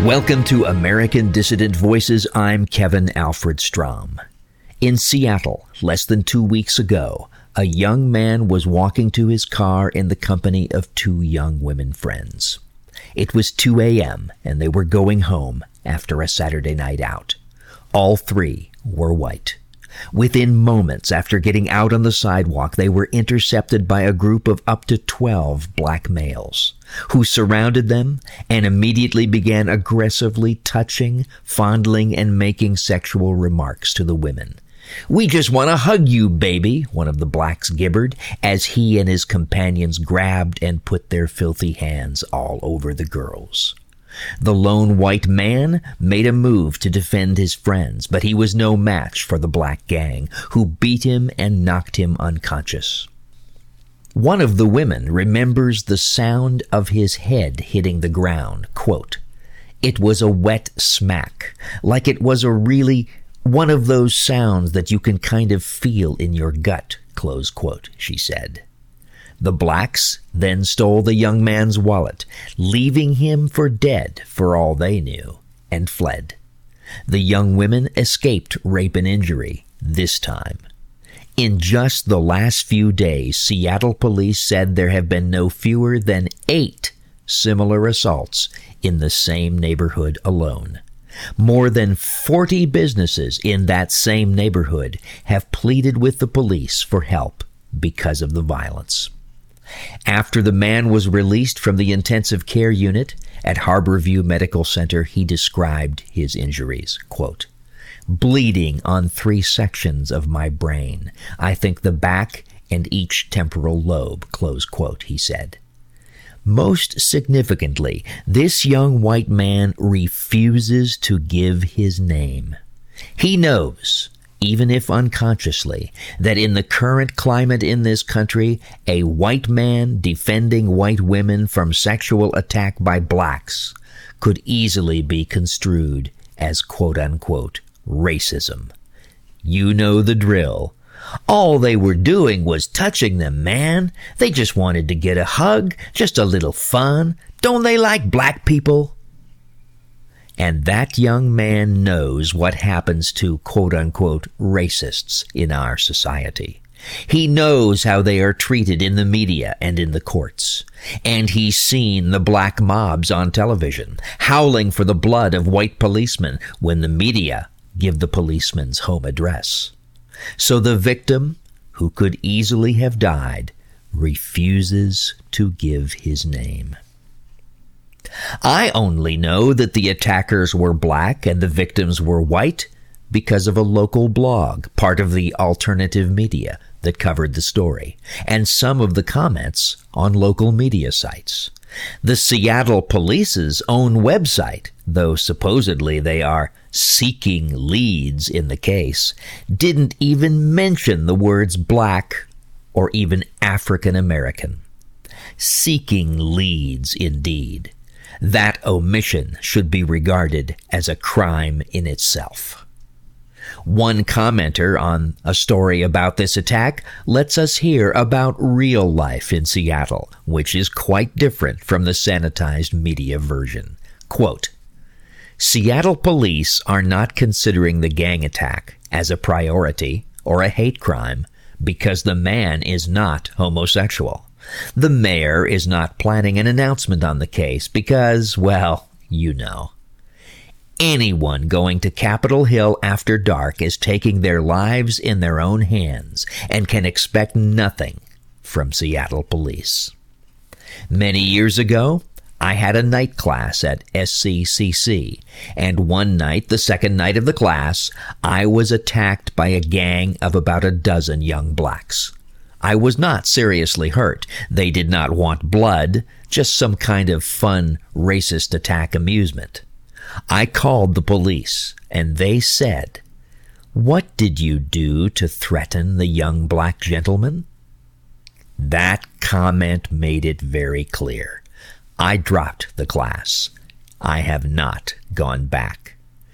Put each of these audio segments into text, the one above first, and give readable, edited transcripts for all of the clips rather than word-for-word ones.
Welcome to American Dissident Voices. I'm Kevin Alfred Strom. In Seattle, less than 2 weeks ago, a young man was walking to his car in the company of two young women friends. It was 2 a.m. and they were going home after a Saturday night out. All three were white. Within moments after getting out on the sidewalk, they were intercepted by a group of up to 12 black males who surrounded them and immediately began aggressively touching, fondling, and making sexual remarks to the women. "We just want to hug you, baby," one of the blacks gibbered as he and his companions grabbed and put their filthy hands all over the girls. The lone white man made a move to defend his friends, but he was no match for the black gang, who beat him and knocked him unconscious. One of the women remembers the sound of his head hitting the ground. Quote, "It was a wet smack, like it was a really one of those sounds that you can kind of feel in your gut," close quote, she said. The blacks then stole the young man's wallet, leaving him for dead for all they knew, and fled. The young women escaped rape and injury this time. In just the last few days, Seattle police said there have been no fewer than 8 similar assaults in the same neighborhood alone. More than 40 businesses in that same neighborhood have pleaded with the police for help because of the violence. After the man was released from the intensive care unit at Harborview Medical Center, he described his injuries. Quote, "Bleeding on 3 sections of my brain. I think the back and each temporal lobe," close quote, he said. Most significantly, this young white man refuses to give his name. He knows, even if unconsciously, that in the current climate in this country, a white man defending white women from sexual attack by blacks could easily be construed as quote-unquote racism. You know the drill. All they were doing was touching them, man. They just wanted to get a hug, just a little fun. Don't they like black people? And that young man knows what happens to quote-unquote racists in our society. He knows how they are treated in the media and in the courts. And he's seen the black mobs on television, howling for the blood of white policemen when the media give the policeman's home address. So the victim, who could easily have died, refuses to give his name. I only know that the attackers were black and the victims were white because of a local blog, part of the alternative media that covered the story, and some of the comments on local media sites. The Seattle Police's own website, though supposedly they are seeking leads in the case, didn't even mention the words black or even African American. Seeking leads, indeed. That omission should be regarded as a crime in itself. One commenter on a story about this attack lets us hear about real life in Seattle, which is quite different from the sanitized media version. Quote, "Seattle police are not considering the gang attack as a priority or a hate crime because the man is not homosexual. The mayor is not planning an announcement on the case because, well, you know. Anyone going to Capitol Hill after dark is taking their lives in their own hands and can expect nothing from Seattle police." Many years ago, I had a night class at SCCC, and one night, the second night of the class, I was attacked by a gang of about a dozen young blacks. I was not seriously hurt. They did not want blood, just some kind of fun, racist attack amusement. I called the police, and they said, "What did you do to threaten the young black gentleman?" That comment made it very clear. I dropped the class. I have not gone back.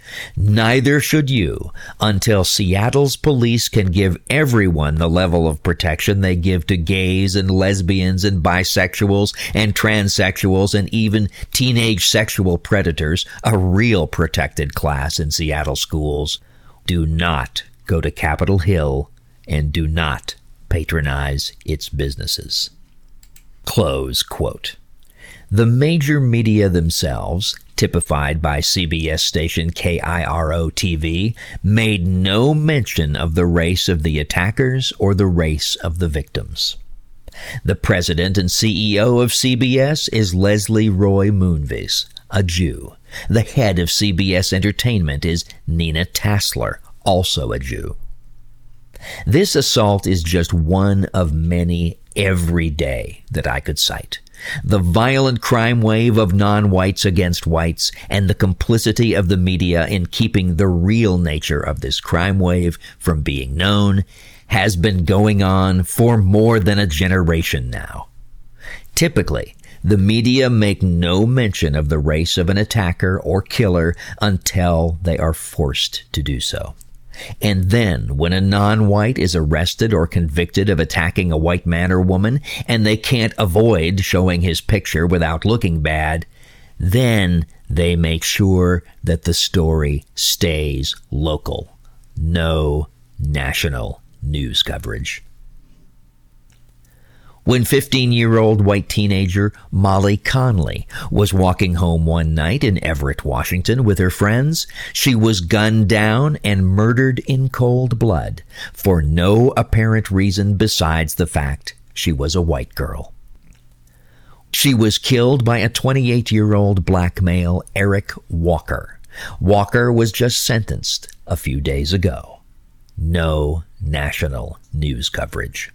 Neither should you until Seattle's police can give everyone the level of protection they give to gays and lesbians and bisexuals and transsexuals and even teenage sexual predators, a real protected class in Seattle schools. Do not go to Capitol Hill and do not patronize its businesses. Close quote. The major media themselves, typified by CBS station KIRO-TV, made no mention of the race of the attackers or the race of the victims. The president and CEO of CBS is Leslie Roy Moonves, a Jew. The head of CBS Entertainment is Nina Tassler, also a Jew. This assault is just one of many every day that I could cite. The violent crime wave of non-whites against whites and the complicity of the media in keeping the real nature of this crime wave from being known has been going on for more than a generation now. Typically, the media make no mention of the race of an attacker or killer until they are forced to do so. And then, when a non-white is arrested or convicted of attacking a white man or woman, and they can't avoid showing his picture without looking bad, then they make sure that the story stays local. No national news coverage. When 15-year-old white teenager Molly Conley was walking home one night in Everett, Washington with her friends, she was gunned down and murdered in cold blood for no apparent reason besides the fact she was a white girl. She was killed by a 28-year-old black male, Eric Walker. Walker was just sentenced a few days ago. No national news coverage.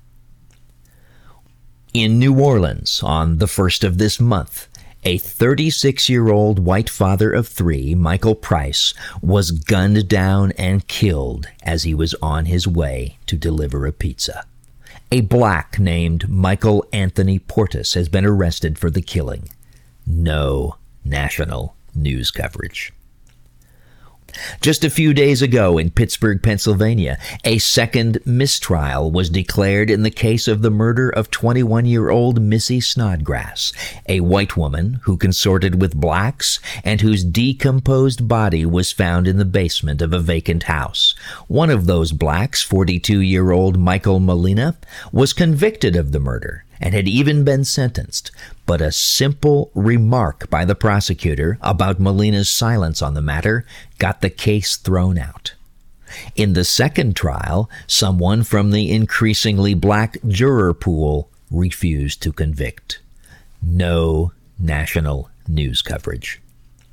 In New Orleans, on the 1st of this month, a 36-year-old white father of three, Michael Price, was gunned down and killed as he was on his way to deliver a pizza. A black named Michael Anthony Portis has been arrested for the killing. No national news coverage. Just a few days ago in Pittsburgh, Pennsylvania, a second mistrial was declared in the case of the murder of 21-year-old Missy Snodgrass, a white woman who consorted with blacks and whose decomposed body was found in the basement of a vacant house. One of those blacks, 42-year-old Michael Molina, was convicted of the murder and had even been sentenced, but a simple remark by the prosecutor about Molina's silence on the matter got the case thrown out. In the second trial, someone from the increasingly black juror pool refused to convict. No national news coverage.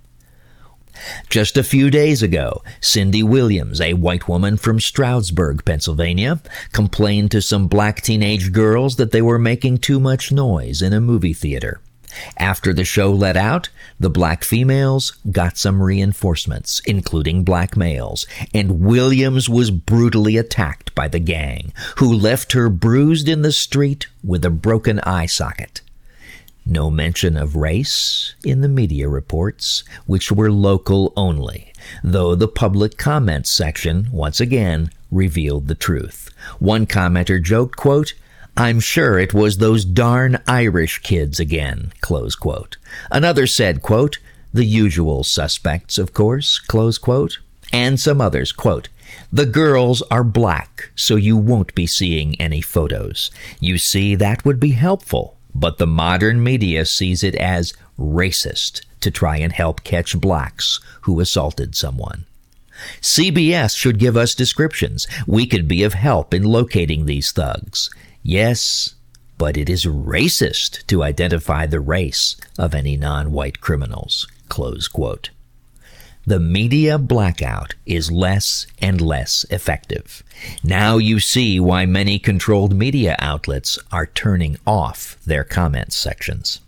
Just a few days ago, Cindy Williams, a white woman from Stroudsburg, Pennsylvania, complained to some black teenage girls that they were making too much noise in a movie theater. After the show let out, the black females got some reinforcements, including black males, and Williams was brutally attacked by the gang, who left her bruised in the street with a broken eye socket. No mention of race in the media reports, which were local only, though the public comments section, once again, revealed the truth. One commenter joked, quote, "I'm sure it was those darn Irish kids again," close quote. Another said, quote, "The usual suspects, of course," close quote. And some others, quote, "The girls are black, so you won't be seeing any photos. You see, that would be helpful. But the modern media sees it as racist to try and help catch blacks who assaulted someone. CBS should give us descriptions. We could be of help in locating these thugs. Yes, but it is racist to identify the race of any non-white criminals." Close quote. The media blackout is less and less effective. Now you see why many controlled media outlets are turning off their comments sections.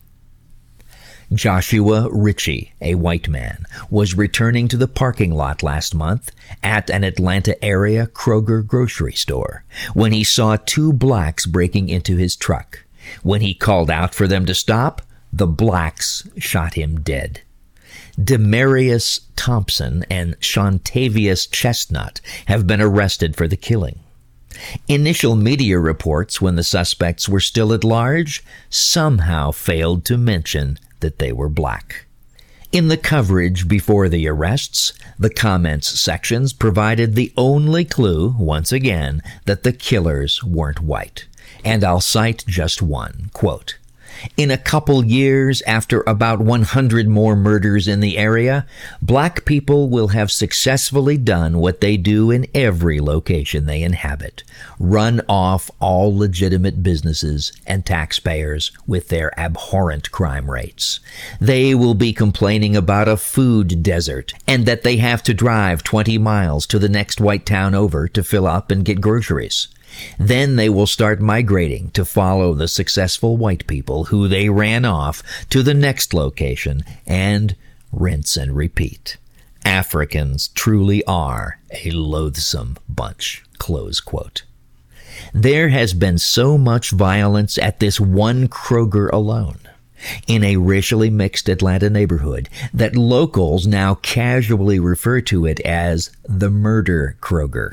Joshua Ritchie, a white man, was returning to the parking lot last month at an Atlanta area Kroger grocery store when he saw two blacks breaking into his truck. When he called out for them to stop, the blacks shot him dead. Demarius Thompson and Shontavious Chestnut have been arrested for the killing. Initial media reports, when the suspects were still at large, somehow failed to mention that they were black. In the coverage before the arrests, the comments sections provided the only clue, once again, that the killers weren't white. And I'll cite just one, quote, "In a couple years, after about 100 more murders in the area, black people will have successfully done what they do in every location they inhabit, run off all legitimate businesses and taxpayers with their abhorrent crime rates. They will be complaining about a food desert and that they have to drive 20 miles to the next white town over to fill up and get groceries. Then they will start migrating to follow the successful white people who they ran off to the next location and rinse and repeat. Africans truly are a loathsome bunch." Close quote. There has been so much violence at this one Kroger alone, in a racially mixed Atlanta neighborhood, that locals now casually refer to it as the Murder Kroger.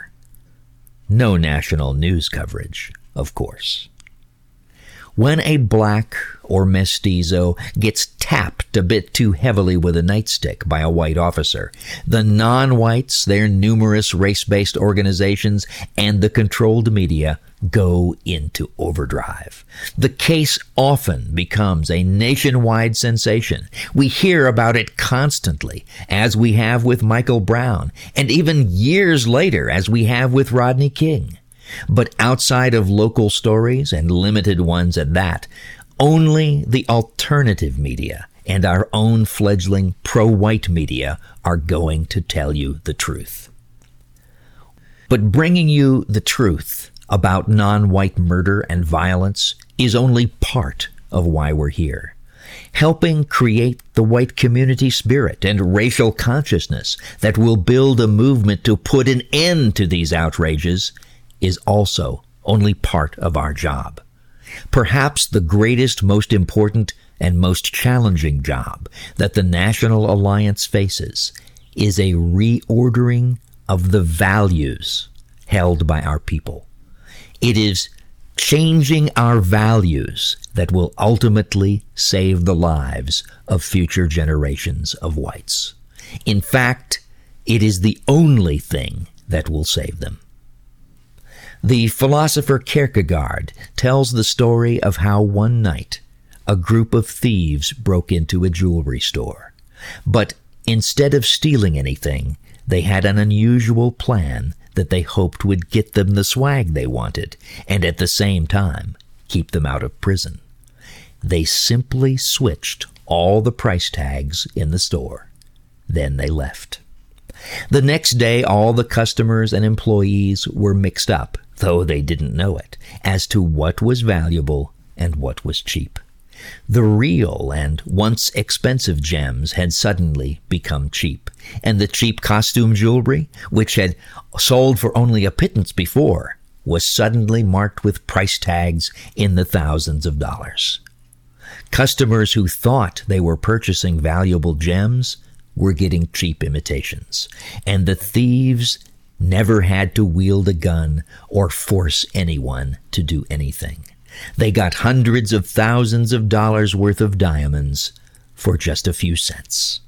No national news coverage, of course. When a black or mestizo gets tapped a bit too heavily with a nightstick by a white officer, the non-whites, their numerous race-based organizations, and the controlled media go into overdrive. The case often becomes a nationwide sensation. We hear about it constantly, as we have with Michael Brown, and even years later, as we have with Rodney King. But outside of local stories, and limited ones at that, only the alternative media and our own fledgling pro-white media are going to tell you the truth. But bringing you the truth about non-white murder and violence is only part of why we're here. Helping create the white community spirit and racial consciousness that will build a movement to put an end to these outrages is also only part of our job. Perhaps the greatest, most important, and most challenging job that the National Alliance faces is a reordering of the values held by our people. It is changing our values that will ultimately save the lives of future generations of whites. In fact, it is the only thing that will save them. The philosopher Kierkegaard tells the story of how one night a group of thieves broke into a jewelry store. But instead of stealing anything, they had an unusual plan that they hoped would get them the swag they wanted and at the same time keep them out of prison. They simply switched all the price tags in the store. Then they left. The next day, all the customers and employees were mixed up, though they didn't know it, as to what was valuable and what was cheap. The real and once expensive gems had suddenly become cheap, and the cheap costume jewelry, which had sold for only a pittance before, was suddenly marked with price tags in the thousands of dollars. Customers who thought they were purchasing valuable gems were getting cheap imitations, and the thieves never had to wield a gun or force anyone to do anything. They got hundreds of thousands of dollars worth of diamonds for just a few cents.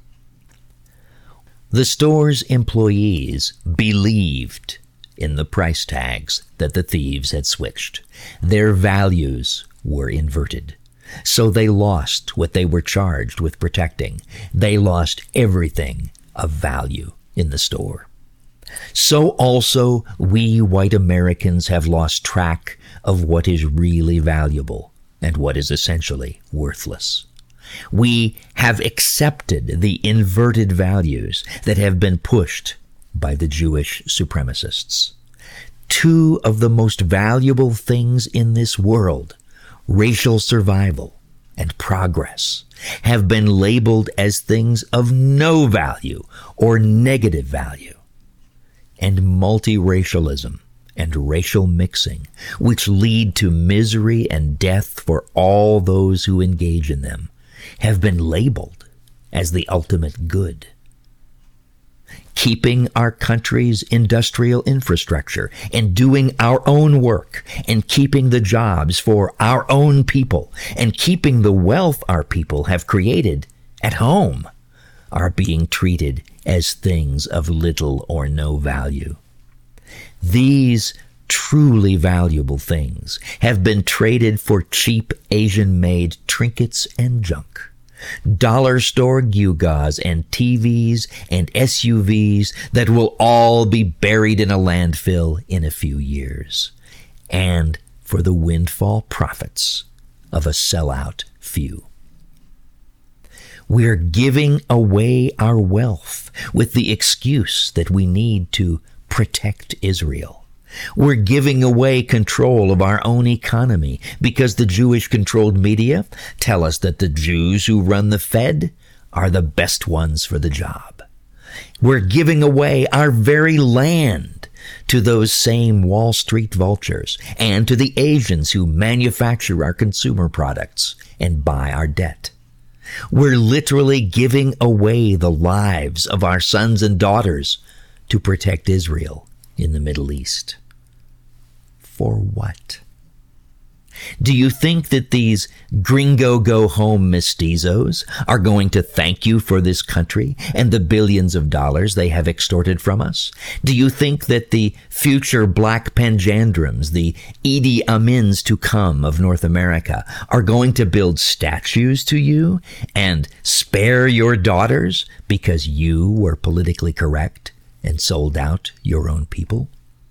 The store's employees believed in the price tags that the thieves had switched. Their values were inverted. So they lost what they were charged with protecting. They lost everything of value in the store. So also we white Americans have lost track of what is really valuable and what is essentially worthless. We have accepted the inverted values that have been pushed by the Jewish supremacists. Two of the most valuable things in this world, racial survival and progress, have been labeled as things of no value or negative value. And multiracialism and racial mixing, which lead to misery and death for all those who engage in them, have been labeled as the ultimate good. Keeping our country's industrial infrastructure and doing our own work and keeping the jobs for our own people and keeping the wealth our people have created at home are being treated as things of little or no value. These truly valuable things have been traded for cheap Asian-made trinkets and junk. Dollar store gewgaws and TVs and SUVs that will all be buried in a landfill in a few years, and for the windfall profits of a sellout few. We're giving away our wealth with the excuse that we need to protect Israel. We're giving away control of our own economy because the Jewish-controlled media tell us that the Jews who run the Fed are the best ones for the job. We're giving away our very land to those same Wall Street vultures and to the Asians who manufacture our consumer products and buy our debt. We're literally giving away the lives of our sons and daughters to protect Israel in the Middle East. For what? Do you think that these gringo go-home mestizos are going to thank you for this country and the billions of dollars they have extorted from us? Do you think that the future black panjandrums, the Idi Amins to come of North America, are going to build statues to you and spare your daughters because you were politically correct and sold out your own people?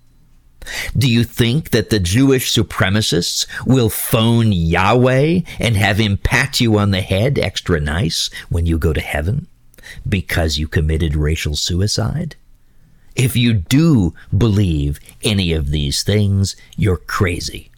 Do you think that the Jewish supremacists will phone Yahweh and have him pat you on the head extra nice when you go to heaven because you committed racial suicide? If you do believe any of these things, you're crazy.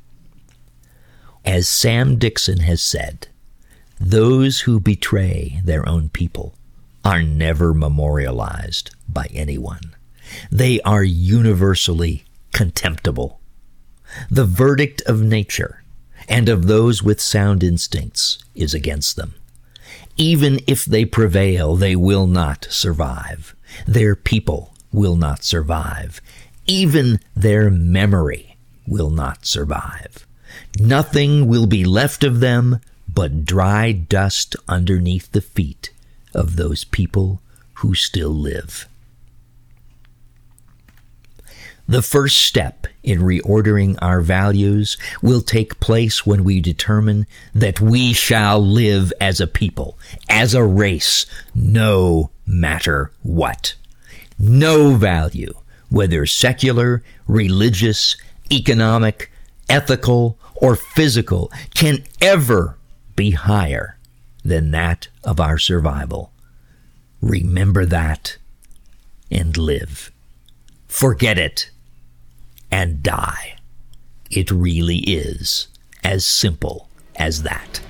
As Sam Dixon has said, those who betray their own people are never memorialized by anyone. They are universally contemptible. The verdict of nature and of those with sound instincts is against them. Even if they prevail, they will not survive. Their people will not survive. Even their memory will not survive. Nothing will be left of them but dry dust underneath the feet of those people who still live. The first step in reordering our values will take place when we determine that we shall live as a people, as a race, no matter what. No value, whether secular, religious, economic, ethical, or physical, can ever be higher than that of our survival. Remember that and live. Forget it and die. It really is as simple as that.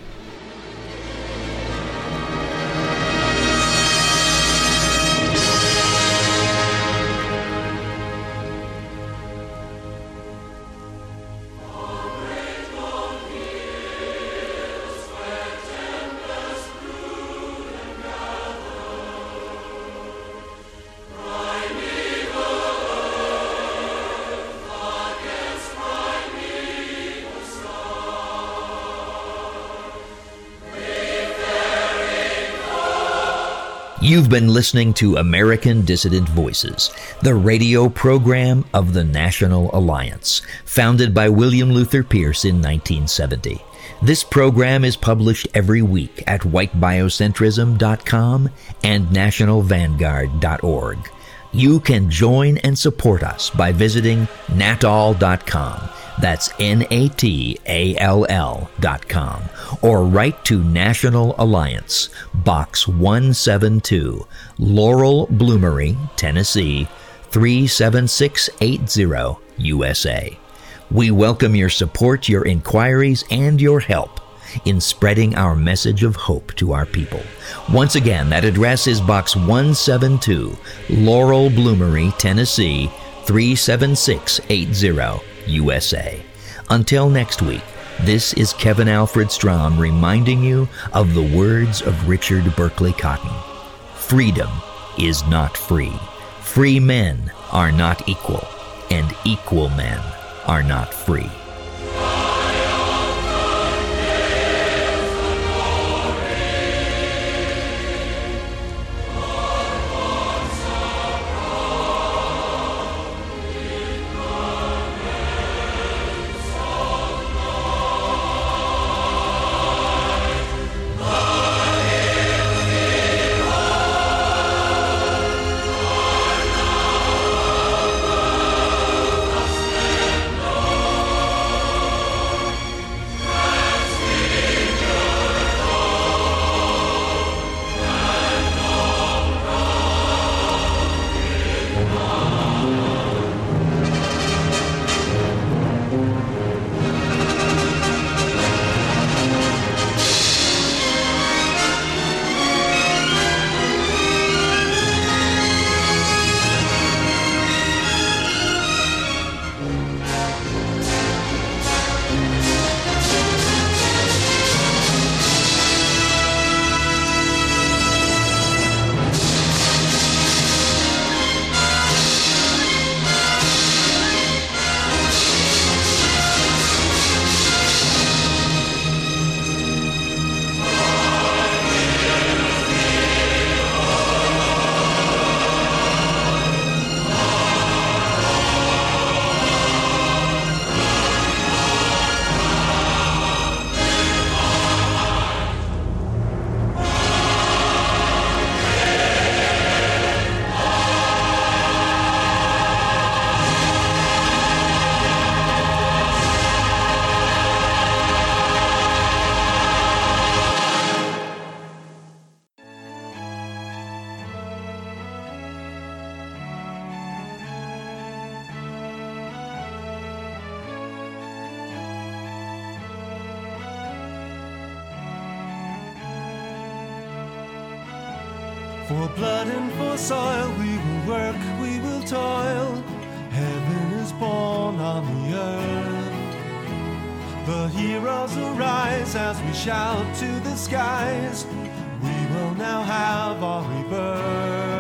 You've been listening to American Dissident Voices, the radio program of the National Alliance, founded by William Luther Pierce in 1970. This program is published every week at whitebiocentrism.com and nationalvanguard.org. You can join and support us by visiting natall.com. That's NATALL.com. Or write to National Alliance, Box 172, Laurel Bloomery, Tennessee, 37680, USA. We welcome your support, your inquiries, and your help in spreading our message of hope to our people. Once again, that address is Box 172, Laurel Bloomery, Tennessee, 37680, USA. Until next week, This is Kevin Alfred Strom reminding you of the words of Richard Berkeley Cotton. Freedom is not free. Free men are not equal, and equal men are not free. For blood and for soil we will work, we will toil. Heaven is born on the earth. The heroes arise as we shout to the skies. We will now have our rebirth.